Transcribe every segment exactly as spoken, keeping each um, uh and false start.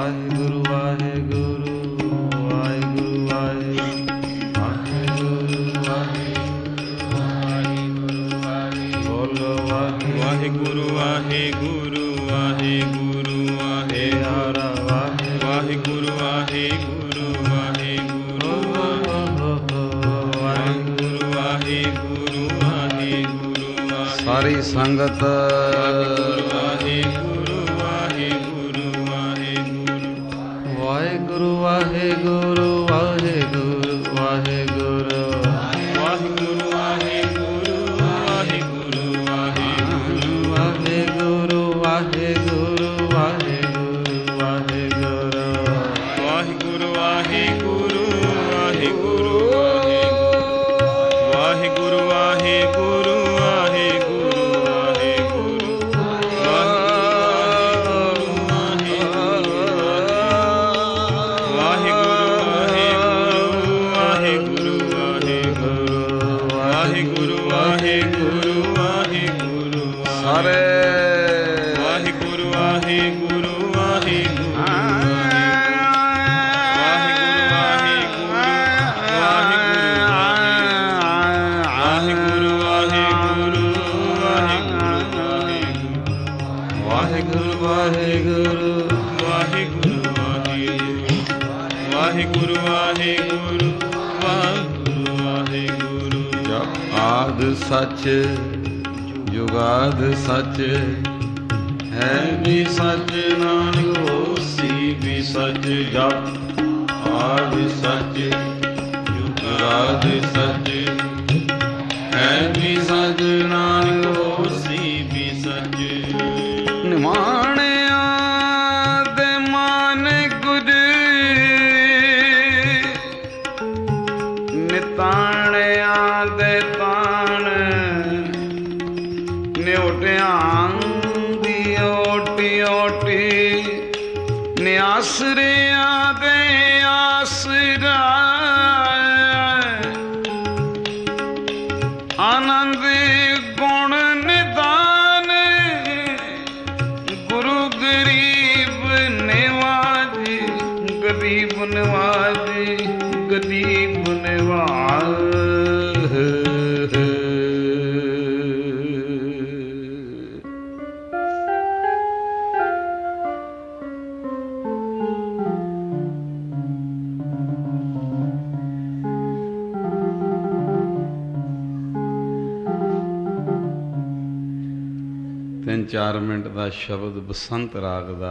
ਵਾਹਿਗੁਰੂ ਵਾਹਿਗੁਰੂ ਵਾਹਿਗੁਰੂ ਵਾਹਿਗੁਰੂ ਬੋਲੋ ਵਾਹਿਗੁਰੂ ਵਾਹਿਗੁਰੂ ਵਾਹਿਗੁਰੂ ਵਾਹਿਗੁਰੂ ਵਾਹਿਗੁਰੂ ਵਾਹਿਗੁਰੂ ਵਾਹਿਗੁਰੂ ਵਾਹਿਗੁਰੂ ਵਾਹਿਗੁਰੂ ਵਾਹਿਗੁਰੂ ਸਾਰੀ ਸੰਗਤ ਵਾਹਿਗੁਰੂ ਵਾਹਿਗੁਰੂ ਵਾਹਿਗੁਰੂ ਵਾਹਿਗੁਰੂ ਵਾਹਿਗੁਰੂ ਵਾਹਿਗੁਰੂ ਵਾਹਿਗੁਰੂ ਵਾਹਿਗੁਰੂ ਵਾਹਿਗੁਰੂ ਵਾਹਿਗੁਰੂ ਵਾਹਿਗੁਰੂ ਵਾਹਿਗੁਰੂ ਵਾਹਿਗੁਰੂ ਵਾਹਿਗੁਰੂ ਵਾਹਿਗੁਰੂ ਵਾਹਿਗੁਰੂ ਵਾਹਿਗੁਰੂ ਵਾਹਿਗੁਰੂ ਵਾਹਿਗੁਰੂ ਸਾਰੇ ਵਾਹਿਗੁਰੂ ਵਾਹਿਗੁਰੂ ਵਾਹਿਗੁਰੂ ਵਾਹਿਗੁਰੂ ਵਾਹਿਗੁਰੂ ਵਾਹਿਗੁਰੂ ਵਾਹਿਗੁਰੂ ਵਾਹਿਗੁਰੂ ਵਾਹਿਗੁਰੂ ਵਾਹਿਗੁਰੂ ਵਾਹਿਗੁਰੂ ਜਪ ਆਦ ਸੱਚ ਜੁਗਾਦ ਸੱਚ ਹੈ ਵੀ ਸੱਚ ਨਾਨਕ ਹੋਸੀ ਵੀ ਸੱਚ ਜਪ ਆਦ ਸੱਚ ਜੁਗਾਦ ਸੱਚ ਹੈ ਵੀ ਸੱਚ ਨਾਨਕ ਹੋਸੀ ਵੀ ਸੱਚ ਨਿਮਾਣਿਆ ਦੇ ਮਨ ਗੁਰ ਨਿਤਾਣਿਆ ਦੇ ਤਾਣ ਨਿਉਟਿਆਂ ਦੀ ਓਟੀ ਓਟੀ ਨਿਆਸਰਿਆਂ ਦੇ ਆਸਰਾ ਆਨੰਦ ਗੁਣ ਨਿਦਾਨ ਗੁਰੂ ਗਰੀਬ ਨਿਵਾਜੀ ਗਰੀਬ ਨਿਵਾਜੀ ਗਰੀਬ ਨਿਵਾਜ ਤਿੰਨ ਚਾਰ ਮਿੰਟ ਦਾ ਸ਼ਬਦ ਬਸੰਤ ਰਾਗ ਦਾ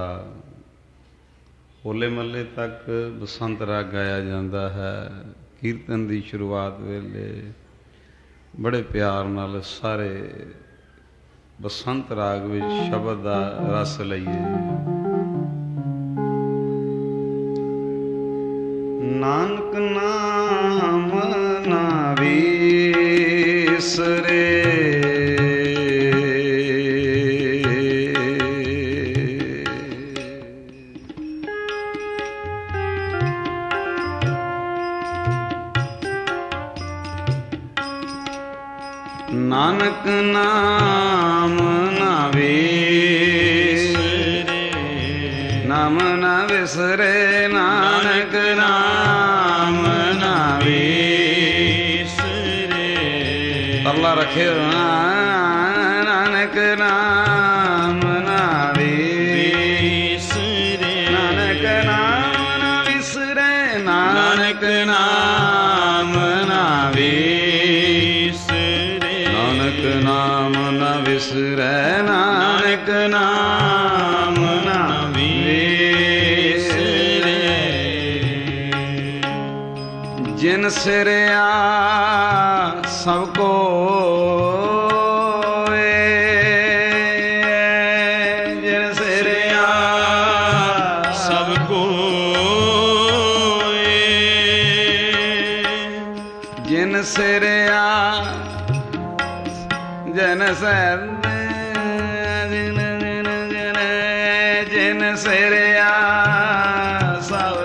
ਹੋਲੇ ਮਹੱਲੇ ਤੱਕ ਬਸੰਤ ਰਾਗ ਗਾਇਆ ਜਾਂਦਾ ਹੈ। ਕੀਰਤਨ ਦੀ ਸ਼ੁਰੂਆਤ ਵੇਲੇ ਬੜੇ ਪਿਆਰ ਨਾਲ ਸਾਰੇ ਬਸੰਤ ਰਾਗ ਵਿੱਚ ਸ਼ਬਦ ਦਾ ਰਸ ਲਈਏ। ਨਾਨਕ ਨਾਮ ਨਾ ਵਿਸਰੇ ਨਾਨਕ ਨਾਮ ਨਾ ਵਿਸਰੇ ਨਾਮ ਨਾ ਵਿਸਰੇ ਨਾਨਕ ਨਾਮ ਨਾ ਵਿਸਰੇ ਅੱਲਾ ਰੱਖਿਓ ਨਾਨਕ ਨਾਮ ਨਾ ਵਿਸਰੇ ਨਾਨਕ ਨਾਮ ਨਾ ਵਿਸਰੇ ਨਾਨਕ ਨਾਮ ਨਾ ਵਿਸਰੇ ਨਾਨਕ ਨਾਮ ਨਾ ਵਿਸਰੈ ਨਾਨਕ ਨਾਮ ਨਾ ਵਿਸਰੈ ਜਿਨ ਸਿਰਿਆ ਸਭ ਕੋਇ ਜਿਨ ਸਿਰਿਆ ਸਭ ਕੋਇ ਜਿਨ ਸਿਰਿਆ ਜਨ ਸਹਿਬ ਜਿਨ ਜਿਨ ਜਿਨ ਜਿਨ ਸਿਰਿਆ ਸਭ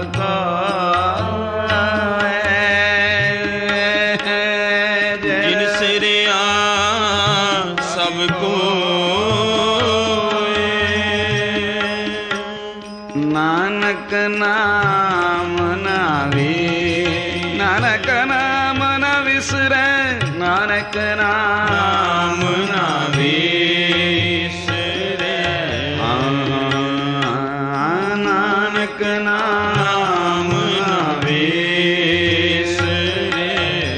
ਕੋਇ ਜਿਨ ਸਿਰਿਆ ਸਭ ਕੋਇ ਨਾਨਕ ਨਾਮ ਨਾ ਵੇ, ਨਾਨਕ ਨਾਮ ਨਾ ਵਿਸਰੈ, ਨਾਨਕ ਨਾਮ ਨਾ ਵਿਸਰੈ, ਨਾਨਕ ਨਾਮ ਨਾ ਵਿਸਰੈ,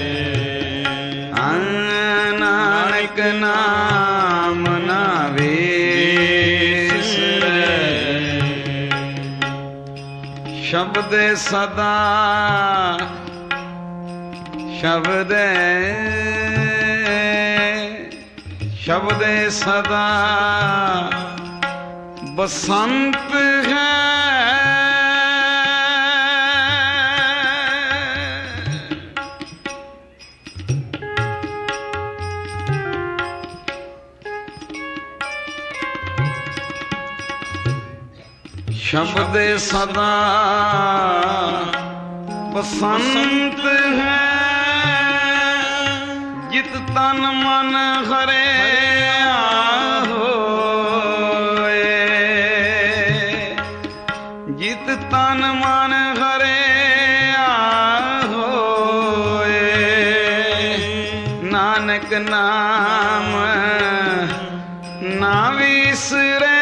ਨਾਨਕ ਨਾਮ ਨਾ ਵਿਸਰੈ। ਸ਼ਬਦ ਸਦਾ ਸ਼ਬਦ ਸ਼ਬਦ ਸਦਾ ਬਸੰਤ ਹੈ, ਸ਼ਬਦ ਸਦਾ ਬਸੰਤ ਹੈ, ਜਿਤ ਤਨ ਮਨ ਹਰਿਆ ਹੋਏ, ਜਿਤ ਤਨ ਮਨ ਹਰਿਆ ਹੋਏ, ਨਾਨਕ ਨਾਮ ਨਾ ਵਿਸਰੈ,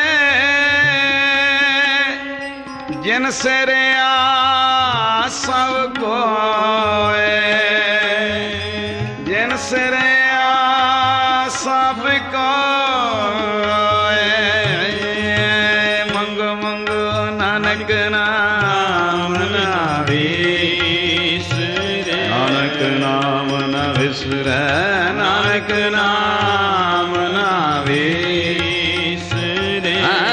ਜਿਨ ਸਿਰਿਆ ਸਭ ਕੋਇ, ਜਿਨ ਸਿਰਿਆ ਸਭ ਕੋਇ, ਮੰਗ ਮੰਗ ਨਾਨਕ ਨਾਮ ਨਾ ਵਿਸਰੈ, ਨਾਨਕ ਨਾਮ ਨਾ ਵਿਸਰੈ, ਨਾਨਕ ਨਾਮ ਨਾ ਵਿਸਰੈ,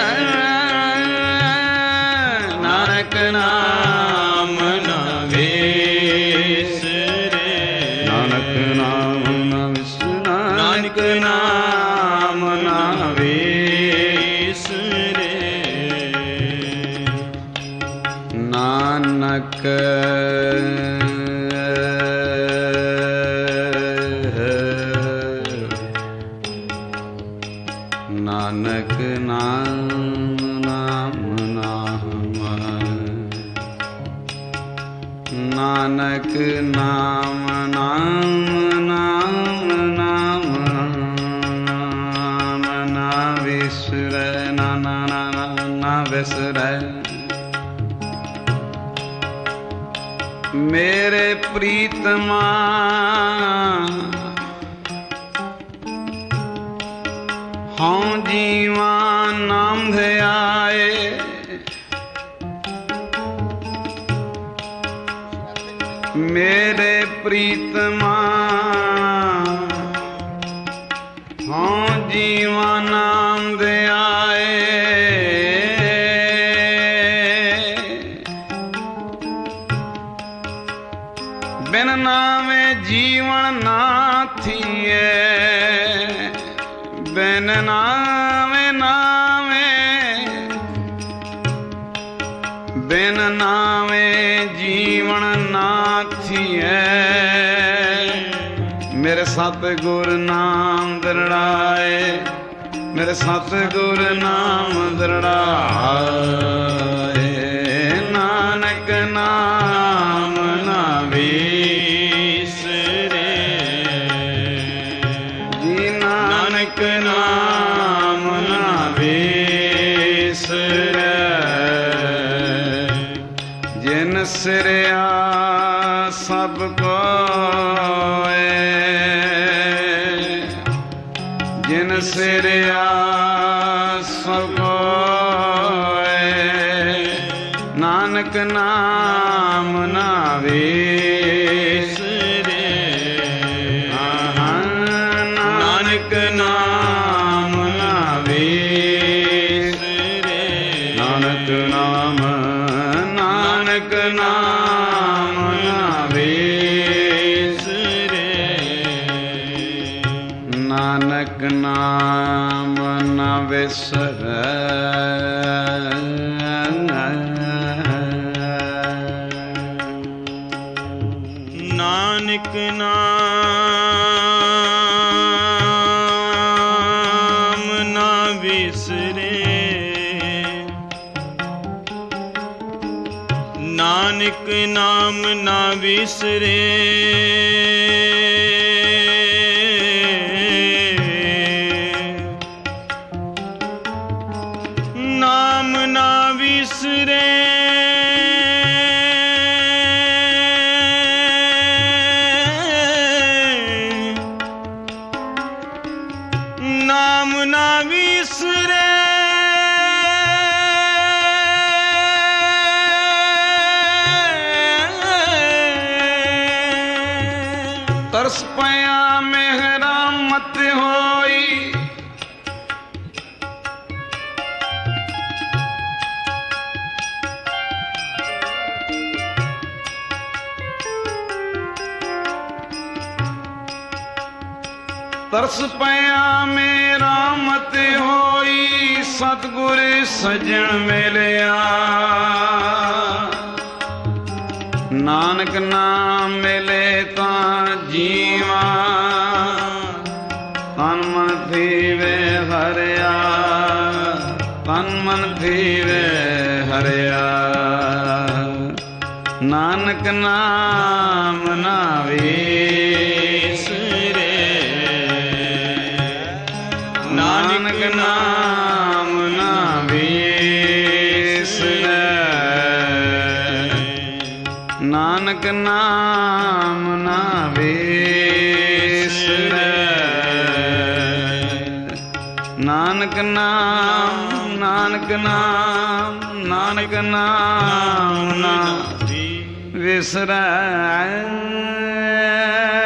ਨਾਨਕ ਨਾਮ ਨਾ ਵਿਸਰੈ, ਨਾਨਕ ਨਾਮ ਨਾ ਵਿਸਰੈ, ਨਾਨਕ ਨਾਮ ਨਾ ਵਿਸਰੈ, ਨਾਨਕ ਨਾਨਕ ਨਾਮ ਨਾਮ ਨਾਨਕ ਨਾਮ ਨਾਮ ਨਾਮ ਨਾਮ ਨਾ ਵਿਸਰੈ, ਨਾ ਨਾ ਨਾ ਨਾ ਵਿਸਰੈ। ਮੇਰੇ ਪ੍ਰੀਤਮਾ ਹਉ ਜੀਵਾ ਨਾਮ ਧਿਆਏ, ਮੇਰੇ ਪ੍ਰੀਤਮਾ ਹਉ ਜੀਵਾ ਨਾਮ ਧਿਆਏ, ਬਿਨ ਨਾਮੇ ਜੀਵਨ ਨਾ ਥੀਏ, ਬਿਨ ਨਾਮੇ ਨਾਮੇ, ਬਿਨ ਨਾਮੇ ਜੀਵਨ ਨਾ ਥੀਏ, ਮੇਰੇ ਸਤਿਗੁਰ ਨਾਮ ਦ੍ਰਿੜਾਏ, ਮੇਰੇ ਸਤਿਗੁਰ ਨਾਮ ਦ੍ਰਿੜਾਏ, ਨਾਨਕ ਨਾਮ ਨਾ ਵਿਸਰੈ, ਜੀ ਨਾਨਕ ਨਾਮ ਨਾ ਵਿਸਰੈ, ਜਿਨ ਸਿਰਿਆ ਸਭ ਕੋਇ, ਜਿਨ ਸਿਰਿਆ ਸਭ ਕੋਇ, ਨਾਨਕ ਨਾਮ ਨਾ ਵਿਸਰੈ, ਨਾਨਕ ਨਾਮ ਨਾ ਵਿਸਰੈ, ਨਾਨਕ ਨਾਮ ਨਾਨਕ ਨਾਮ ਨਾ ਵਿਸਰੈ, ਨਾਨਕ ਨਾਮ ਨਾ ਵਿਸਰੈ, ਨਾਨਕ ਨਾਮ ਨਾ ਵਿਸਰੇ, ਨਾਨਕ ਨਾਮ ਨਾ ਵਿਸਰੇ ਨਾਮ ਨਾ ਵਿਸਰੇ ਨਾਮ ਨਾ ਵਿਸਰੇ ਤਰਸ ਪਿਆ ਮਿਹਰਾਂ ਮਤ ਹੋਈ ਤਰਸ ਪਿਆ ਮੇਰਾ ਮਤ ਹੋਈ ਸਤਿਗੁਰ ਸਜਣ ਮਿਲਿਆ ਨਾਨਕ ਨਾਮ ਮਿਲੇ ਤਾਂ ਜੀਵਾ ਤਨ ਮਨ ਥੀਵੇ ਹਰਿਆ ਤਨ ਮਨ ਥੀਵੇ ਹਰਿਆ ਨਾਨਕ ਨਾਮ ਨਾ ਵਿਸਰੇ ਨਾਨਕ ਨਾਮ ਨਾ ਵਿਸਰੇ ਨਾਨਕ ਨਾਮ ਨਾ ਵਿਸਰੇ ਨਾਨਕ ਨਾਮ ਨਾਨਕ ਨਾਮ ਨਾਨਕ ਨਾਮ ਨਾ ਵਿਸਰੇ